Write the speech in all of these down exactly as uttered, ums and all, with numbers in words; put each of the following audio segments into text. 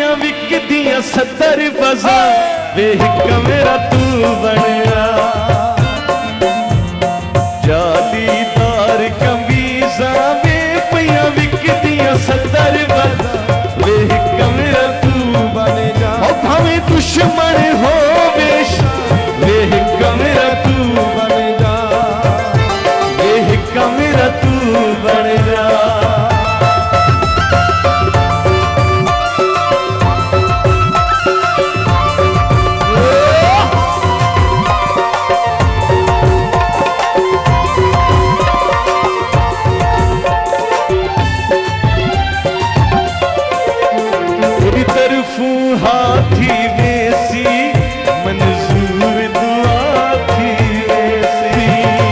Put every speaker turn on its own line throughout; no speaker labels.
पईयां विकदियां सत्तर बजा वे हिक्का मेरा तू बनया जालीदार कमीजा वे पईयां विकदियां सत्तर बजा वे हिक्का मेरा तू बन जा भावे दुश्मन हो बेश वे हिक्का मेरा तू बन जा वे हिक्का मेरा तू बन जा हाथी वेसी मंजूर दुआ थी वेसी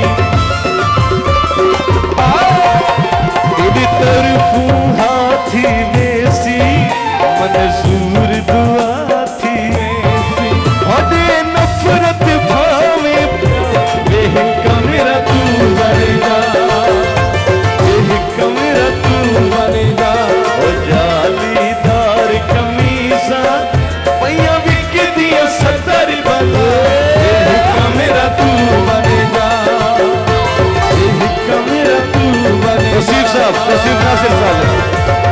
तेरी तरफू हाथी वेसी मंजूर दुआ थी वेसी हदे नफरत भावे वे हिक्का मेरा तू बन जा वे हिक्का मेरा तू बन जा ओ जालीदार कमीजा पईयां विकदियां सत्तर बजा वे हिक्का मेरा तू बन जा वे हिक्का मेरा तू बन जा तौसीफ साहब तौसीफ नासिर साहब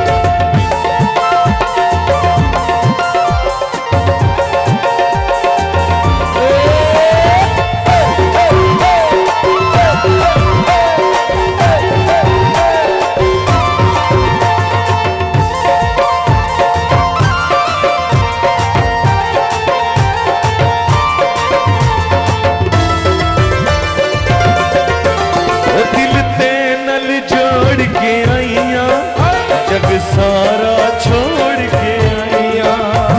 जग सारा छोड़ के आइया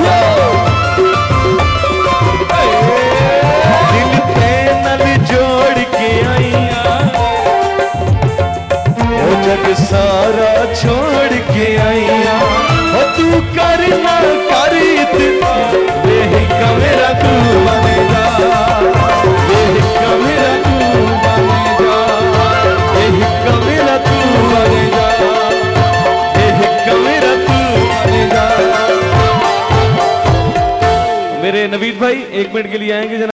दिल ते नल जोड़ के आइया ओ जग सारा छोड़ के आइया ओ तू कर ना कर वे हिक्का मेरा तू बन जा वे हिक्का मेरा तू बन जा वे हिक्का मेरा तू बन जा मेरे नवीद भाई एक मिनट के लिए आएंगे।